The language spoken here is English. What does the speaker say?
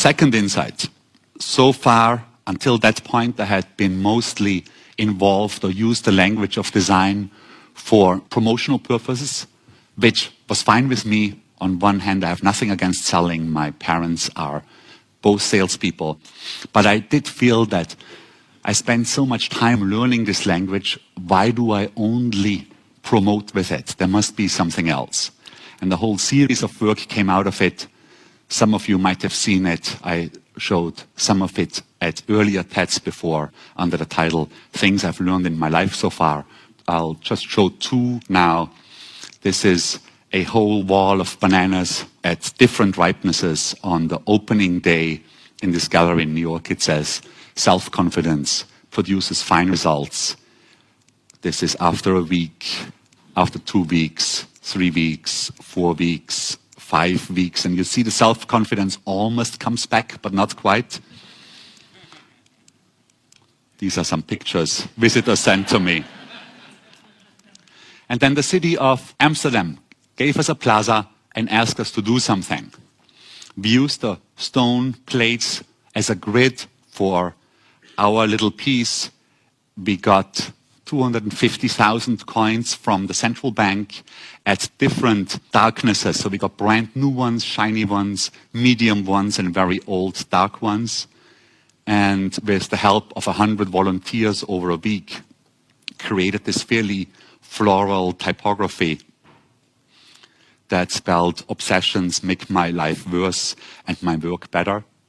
Second insight. So far, until that point, I had been mostly involved or used the language of design for promotional purposes, which was fine with me. On one hand, I have nothing against selling. My parents are both salespeople. But I did feel that I spent so much time learning this language. Why do I only promote with it? There must be something else. And the whole series of work came out of it. Some of you might have seen it. I showed some of it at earlier TEDs before under the title, Things I've Learned in My Life So Far. I'll just show two now. This is a whole wall of bananas at different ripenesses on the opening day in this gallery in New York. It says, self-confidence produces fine results. This is after a week, after 2 weeks, 3 weeks, 4 weeks, 5 weeks. And you see the self-confidence almost comes back, but not quite. These are some pictures visitors sent to me. And then the city of Amsterdam gave us a plaza and asked us to do something. We used the stone plates as a grid for our little piece. We got 250,000 coins from the central bank at different darknesses. So we got brand new ones, shiny ones, medium ones, and very old dark ones. And with the help of 100 volunteers over a week, created this fairly floral typography that spelled obsessions make my life worse and my work better.